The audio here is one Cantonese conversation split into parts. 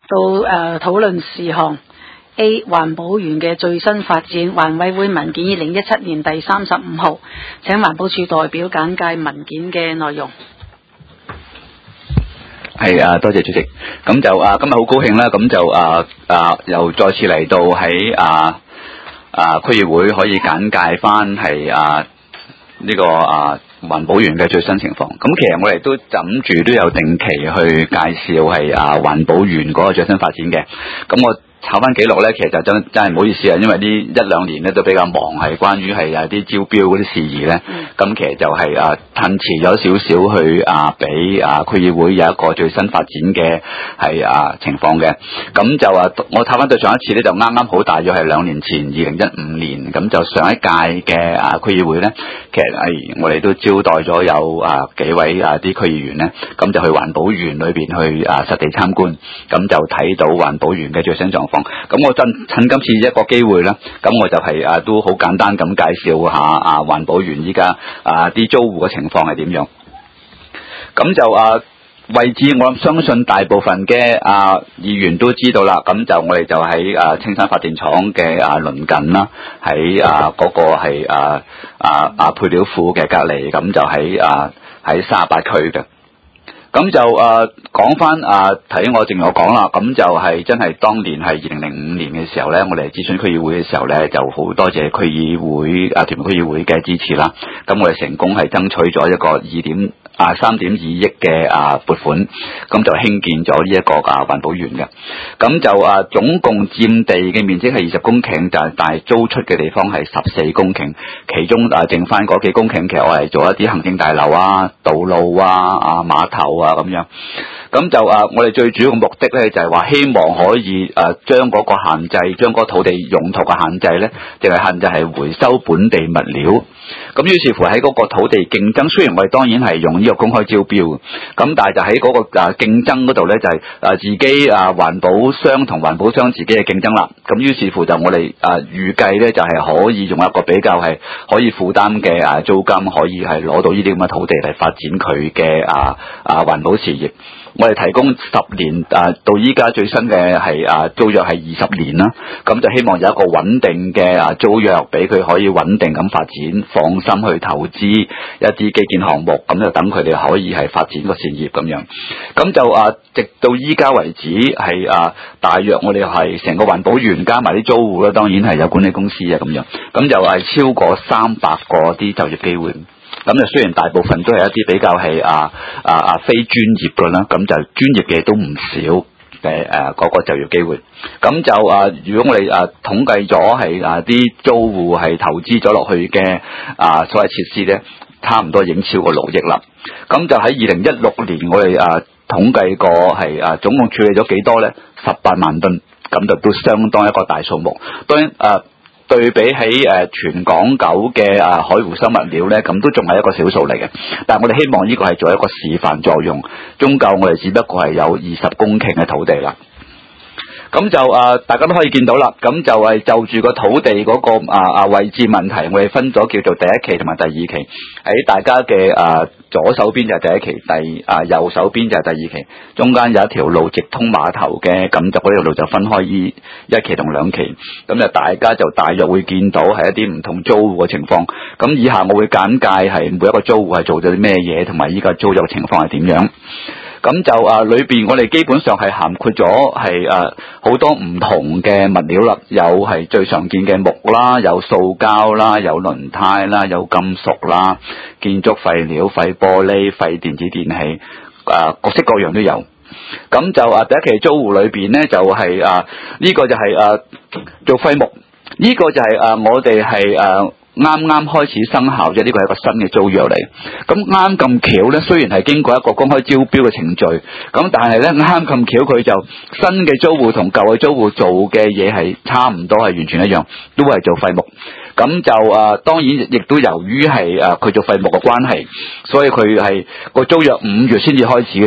到討論事項。A. 環保園嘅最新發展，環委會文件2017年第35號，請環保署代表簡介文件嘅內容。 係多謝主席。咁就今日好高興啦，咁就又再次嚟到喺區議會可以簡介翻係呢個環保園嘅最新情況。咁其實我哋都諗住都有定期去介紹係環保園嗰個最新發展嘅。咁我查翻記錄咧，其實就真係唔好意思啊，因為呢一兩年咧都比較忙，係關於係有啲招標嗰啲事宜咧。咁其實就係褪遲咗少少去俾區議會有一個最新發展嘅係情況嘅。咁就我睇翻對上一次咧，就啱啱好大約係2年前2015年，咁就上一屆嘅區議會咧，其實我哋都招待咗有幾位啲區議員咧，咁就去環保園裏邊去實地參觀，咁就睇到環保園嘅最新狀況。咁我趁今次一個機會啦，咁我就係都好簡單咁介紹下環保園依家啲租戶嘅情況係點樣。咁就位置我相信大部分嘅議員都知道啦。咁就我哋就喺青山發電廠嘅鄰近啦，喺嗰個係配料庫嘅隔離，咁就喺38區嘅。咁就講翻睇我正我講啦，咁就係真係當年係2005年嘅時候咧，我哋諮詢區議會嘅時候咧，就好多謝區議會屯門區議會嘅支持啦。咁我哋成功係爭取咗一個3.2億嘅撥款，咁就興建咗呢一個環保園嘅。咁就總共佔地嘅面積係20公頃，但係租出嘅地方係14公頃，其中剩翻嗰幾公頃，其實我係做一啲行政大樓道路碼頭咁樣。咁就我哋最主要嘅目的咧，就係話希望可以將嗰個限制，將嗰個土地用途嘅限制咧，淨係限制係回收本地物料。咁於是乎喺嗰個土地競爭，雖然我哋當然係用呢個公開招標，咁但係就喺嗰個競爭嗰度咧，就係自己環保商同環保商自己嘅競爭啦。咁於是乎就我哋預計咧，就係可以用一個比較係可以負擔嘅租金，可以係攞到呢啲咁嘅土地嚟發展佢嘅環保事業。我哋提供10年到依家最新嘅係租約係20年啦，咁就希望有一個穩定嘅租約，俾佢可以穩定咁發展，放心去投資一啲基建項目，咁就等佢哋可以係發展個事業咁樣。咁就直到依家為止係大約我哋係成個環保園加埋啲租戶啦，當然係有管理公司咁樣，咁就係超過300個啲就業機會。咁就雖然大部分都係一啲比較係非專業嘅啦，咁就專業嘅都唔少嘅嗰個就業機會。咁就如果我哋統計咗係啲租戶係投資咗落去嘅所謂設施咧，差唔多已經超過6億啦。咁就喺2016年我哋統計過係總共處理咗幾多咧？18萬噸，咁就都相當一個大數目。當然對比起全港9嘅海湖生物料咧，咁都仲係一個小數嚟嘅。但係我哋希望呢個係做一個示範作用，終究我哋只不過係有20公頃嘅土地啦。咁就大家都可以見到啦，咁就係就住個土地嗰個位置問題，我哋分咗叫做第一期同埋第二期。喺大家嘅左手邊就係第一期，右手邊就係第二期，中間有一條路直通碼頭嘅，咁就嗰條路就分開1期同2期。咁就大家就大約會見到係一啲唔同租戶嘅情況。咁以下我會簡介係每一個租戶係做咗啲咩嘢，同埋依個租約情況係點樣。咁就裏邊我哋基本上係涵括咗係好多唔同嘅物料啦，有係最常見嘅木啦，有塑膠啦，有輪胎啦，有金屬啦，建築廢料、廢玻璃、廢電子電器，各式各樣都有。咁就第一期租戶裏邊咧，就係呢個就係做廢木，呢個就係我哋係啱啱開始生效啫，呢個係一個新嘅租約嚟。咁啱咁巧咧，雖然係經過一個公開招標嘅程序，咁但係咧啱咁巧佢就新嘅租戶同舊嘅租戶做嘅嘢係差唔多，係完全一樣，都係做廢木。咁就當然亦都由於係佢做廢木嘅關係，所以佢係個租約5月先至開始嘅啫。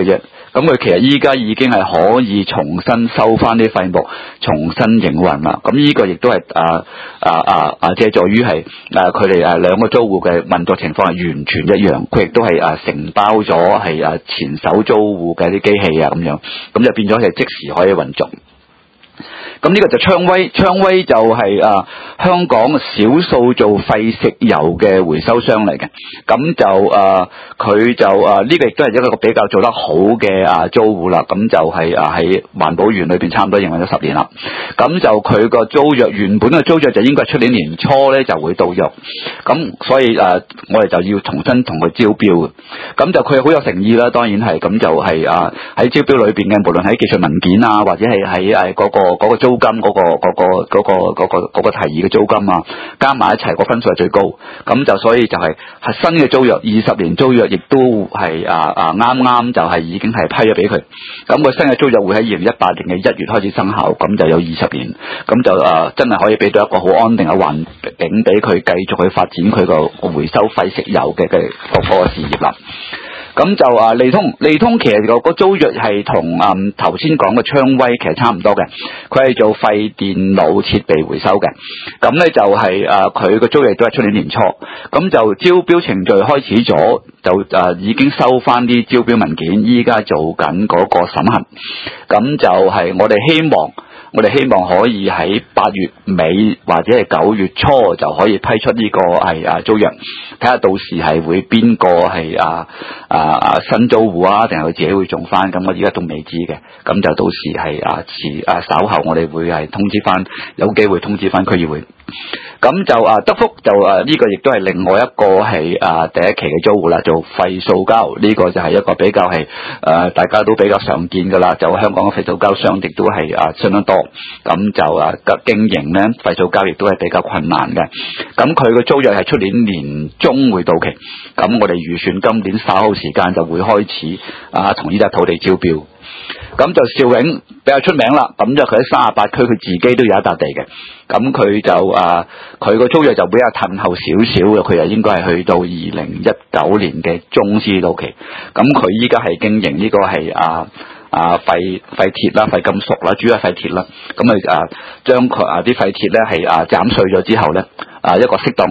咁佢其實依家已經係可以重新收翻啲廢木，重新營運啦。咁呢個亦都係借助於係佢哋兩個租戶嘅運作情況係完全一樣，佢亦都係承包咗係前手租戶嘅啲機器咁樣，咁就變咗係即時可以運作。咁呢個就昌威就係香港少數做廢食油嘅回收商嚟嘅，咁就佢就呢個亦都係一個比較做得好嘅租戶啦，咁就係喺環保園裏邊差唔多營運咗10年啦，咁就佢個租約原本嘅租約就應該係出年年初咧就會到約，咁所以我哋就要重新同佢招標嘅，咁就佢好有誠意啦，當然係，咁就係喺招標裏邊嘅，無論喺技術文件或者係喺嗰個租金嗰個提議嘅租金加埋一齊個分數係最高，咁就所以就係新嘅租約20年租約，亦都係啱就係已經係批咗俾佢，咁個新嘅租約會喺2018年嘅1月開始生效，咁就有20年，咁就真係可以俾到一個好安定嘅環境俾佢繼續去發展佢個回收廢食油嘅嗰個事業啦。咁就利通其實個租約係同頭先講嘅昌威其實差唔多嘅，佢係做廢電腦設備回收嘅。咁咧就係佢個租約都係出年年初，咁就招標程序開始咗，就已經收翻啲招標文件，依家做緊嗰個審核。咁就係我哋希望可以喺8月尾或者係9月初就可以批出呢個係租約，睇下到時係會邊個係新租戶定係佢自己會中翻，咁我而家都未知嘅，咁就到時係稍後我哋會係通知翻，有機會通知翻區議會。咁就德福就呢個亦都係另外一個係第一期嘅租戶啦，做廢塑膠，呢個就係一個比較係大家都比較常見噶啦，就香港嘅廢塑膠商亦都係相當多，咁就經營咧廢塑膠亦都係比較困難嘅。咁佢嘅租約係出年年中會到期，咁我哋預算今年稍後時間就會開始同呢笪土地招標。咁就兆永比較出名啦，咁就佢喺38區佢自己都有一笪地嘅，咁佢就佢個租約就比較褪後少少嘅，佢又應該係去到2019年嘅中先到期。咁佢依家係經營呢個係廢鐵啦、廢金屬啦，主要係廢鐵啦。咁佢將佢啲廢鐵咧係斬碎咗之後咧，一個適當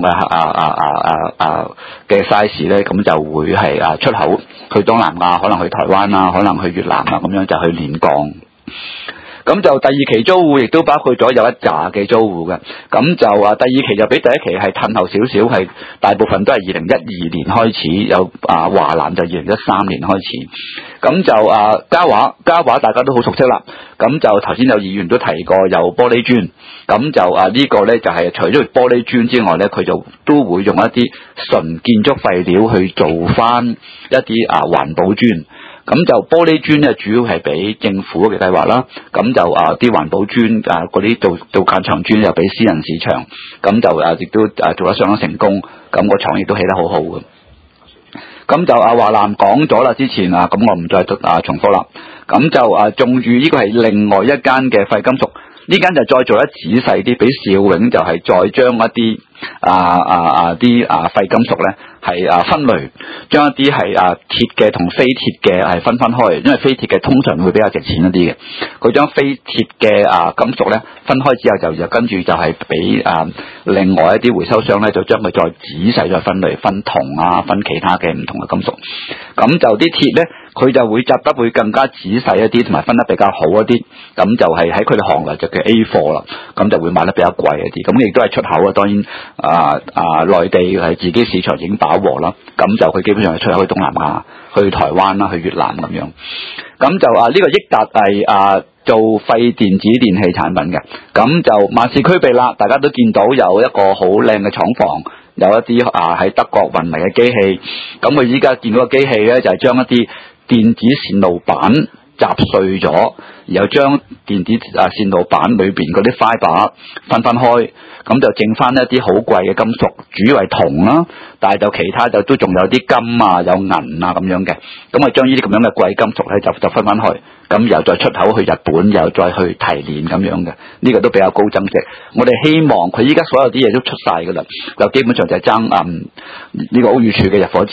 嘅 size 咧，咁就會係出口去東南亞，可能去台灣可能去越南咁樣就去煉鋼。咁就第二期租戶亦都包括咗有一紮嘅租戶嘅，咁就第二期就比第一期係褪後少少，係大部分都係2012年開始，有華南就2013年開始。咁就嘉華大家都好熟悉啦，咁就頭先有議員都提過有玻璃磚，咁就呢個咧就係除咗玻璃磚之外咧，佢就都會用一啲純建築廢料去做翻一啲環保磚。咁就玻璃磚咧，主要係俾政府嘅計劃啦。咁就啲環保磚嗰啲做間牆磚又俾私人市場。咁就亦都做得相當成功。咁個廠亦都起得好好嘅。咁就華南講咗啦，之前咁我唔再重複啦。咁就仲預呢個係另外一間嘅廢金屬，呢間就再做得仔細啲，俾兆永就係再將一啲啲廢金屬咧係分類，將一啲係鐵嘅同非鐵嘅係分開，因為非鐵嘅通常會比較值錢一啲嘅。佢將非鐵嘅金屬咧分開之後就跟住就係俾另外一啲回收商咧就將佢再仔細再分類，分銅分其他嘅唔同嘅金屬。咁就啲鐵咧佢就會執得會更加仔細一啲，同埋分得比較好一啲。咁就係喺佢哋行內就叫 A 貨啦，咁就會賣得比較貴一啲。咁亦都係出口當然內地係自己市場已經飽和啦，咁就佢基本上係出口去東南亞、去台灣啦、去越南咁樣。咁就呢個益達係做廢電子電器產品嘅，咁就萬事俱備啦。大家都見到有一個好靚嘅廠房，有一啲喺德國運嚟嘅機器。咁佢依家見到個機器咧，就係將一啲電子線路板砸碎咗，然後將電子線路板裏邊嗰啲 fiber 分開，咁就剩翻一啲好貴嘅金屬，主要係銅啦，但係就其他就都仲有啲金有銀咁樣嘅，咁啊將呢啲咁樣嘅貴金屬咧就分開，咁又再出口去日本，又再去提煉咁樣嘅，呢個都比較高增值。我哋希望佢依家所有啲嘢都出晒噶啦，就基本上就係爭呢個屋宇署嘅入伙紙。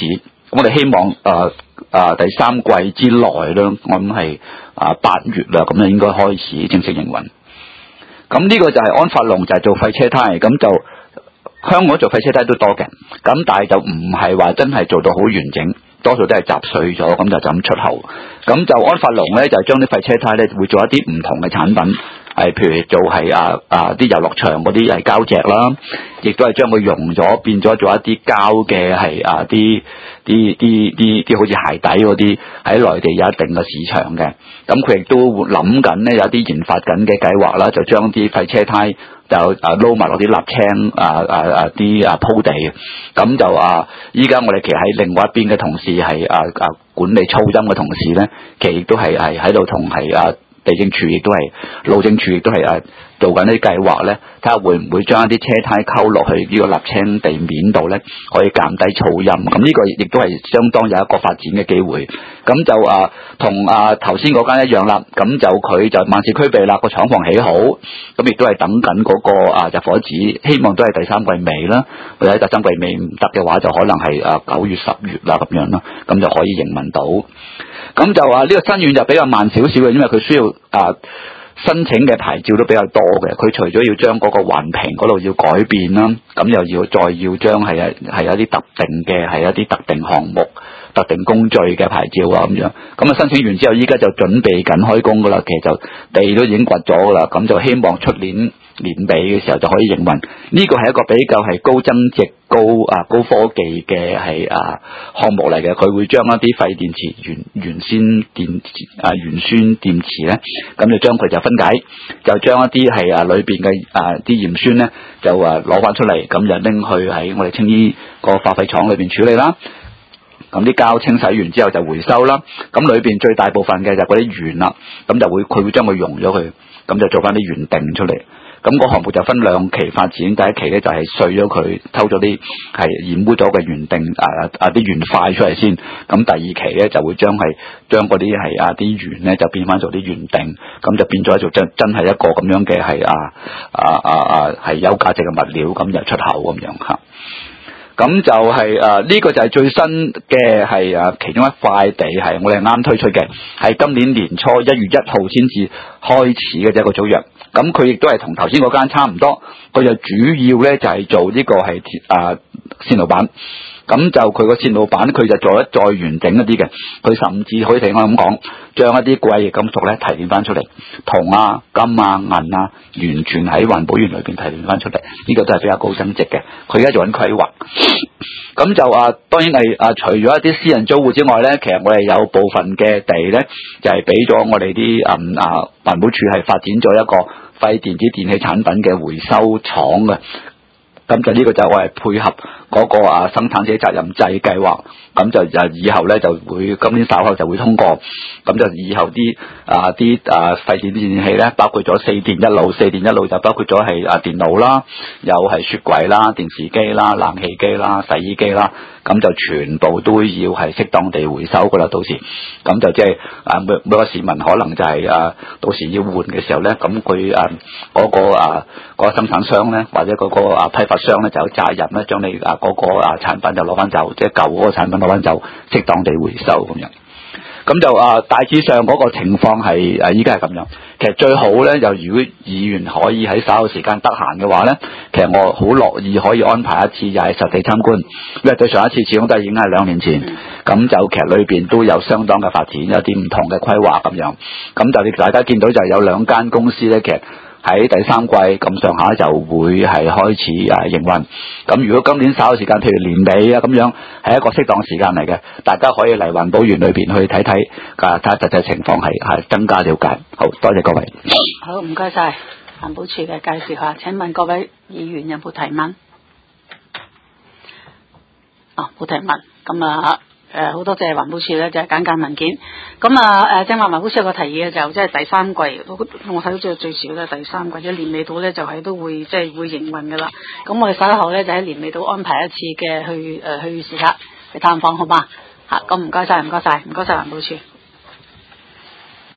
我哋希望第三季之內咧，我諗係8月啦，咁就應該開始正式營運。咁呢個就係安發龍，就係做廢車胎，咁就香港做廢車胎都多嘅，咁但係就唔係話真係做到好完整，多數都係雜碎咗，咁就咁出口。咁就安發龍咧，就將啲廢車胎咧會做一啲唔同嘅產品。係譬如做係啲遊樂場嗰啲係膠隻啦，亦都係將佢溶咗變咗做一啲膠嘅係啲好似鞋底嗰啲喺內地有一定嘅市場嘅。咁佢亦都諗緊咧有啲研發緊嘅計劃啦，就將啲廢車胎就撈埋落啲瀝青啲鋪地。咁就依家我哋其實喺另外一邊嘅同事係管理噪音嘅同事咧，其實亦都係喺度同係地政處亦都係路政處亦都係做緊啲計劃咧，睇下會唔會將一啲車胎溝落去呢個瀝青地面度咧，可以減低噪音。咁呢個亦都係相當有一個發展嘅機會。咁就同頭先嗰間一樣啦。咁就佢就萬事俱備啦，個廠房起好，咁亦都係等緊嗰個入伙紙，希望都係第三季尾啦，或者第三季尾唔得嘅話，就可能係9月10月啦咁樣咯，咁就可以營運到。咁就呢個新院就比較慢少少嘅，因為佢需要申請嘅牌照都比較多嘅。佢除咗要將嗰個環評嗰度要改變啦，咁又要將係一啲特定嘅係一啲特定項目、特定工序嘅牌照咁樣。咁申請完之後，依家就準備緊開工噶啦。其實就地都已經掘咗噶啦，咁就希望出年年尾嘅時候就可以營運。呢個係一個比較係高增值、高科技嘅係項目嚟嘅。佢會將一啲廢電池原酸電池咧，咁就將佢就分解，就將一啲係裏邊嘅啲鹽酸咧，就攞翻出嚟，咁就拎去喺我哋青衣個化廢廠裏邊處理啦。咁啲膠清洗完之後就回收啦。咁裏邊最大部分嘅就嗰啲鉛啦，咁就佢會將佢溶咗佢，咁就做翻啲鉛锭出嚟。咁個項目就分2期發展，第一期咧就係碎咗佢，偷咗啲係染污咗嘅鉛锭啲鉛塊出嚟先。咁第2期咧就會將嗰啲係啲鉛咧就變翻做啲鉛锭，咁就變咗做真係一個咁樣嘅係有價值嘅物料，咁就出口咁樣嚇。咁就係呢個就係最新嘅係其中一塊地係我哋啱推出嘅，係今年年初1月1號先至開始嘅一個租約。咁佢亦都係同頭先嗰間差唔多，佢就主要咧就係做呢個係線路板。咁就佢個線路板佢就做得再完整一啲嘅，佢甚至可以聽我咁講，將一啲貴嘅金屬咧提煉翻出嚟，銅金銀完全喺環保園裏邊提煉翻出嚟，呢個都係比較高增值嘅。佢而家做緊規劃。咁就當然係除咗一啲私人租戶之外咧，其實我哋有部分嘅地咧就係俾咗我哋啲環保署係發展咗一個廢電子電器產品嘅回收廠嘅。咁就呢個就我係配合嗰個生產者責任制計劃，咁就以後咧就會今年稍後就會通過，咁就以後啲廢電子電器咧，包括咗4電一路就包括咗係電腦啦，又係雪櫃啦、電視機啦、冷氣機啦、洗衣機啦，咁就全部都要係適當地回收噶啦。到時咁就即係每個市民可能就係到時要換嘅時候咧，咁佢嗰個生產商咧或者嗰個批發商咧就有責任咧，將你嗰個產品就攞翻走，即係舊嗰個產品攞翻走，適當地回收咁樣。咁就大致上嗰個情況係依家係咁樣。其實最好咧，就如果議員可以喺稍後時間得閒嘅話咧，其實我好樂意可以安排一次又係實地參觀，因為對上一次始終都係已經係2年前。咁就其實裏邊都有相當嘅發展，有啲唔同嘅規劃咁樣。咁就大家見到就有2間公司咧，其實喺第3季咁上下就會係開始營運。咁如果今年稍後時間，譬如年尾咁樣，係一個適當時間嚟嘅，大家可以嚟環保園裏邊去睇睇，睇下實際情況係增加了解。好多謝各位。 好，唔該晒環保署嘅介紹下。請問各位議員有冇提問？冇提問。咁好多謝環保署咧，就係簡介文件。咁正話環保署有個提議嘅就即係第3季，我睇到最少咧第3季，即係年尾到咧就係都會即係會營運噶啦。咁我哋稍後咧就喺年尾到安排一次嘅去視察去探訪，好嘛？咁唔該晒環保署。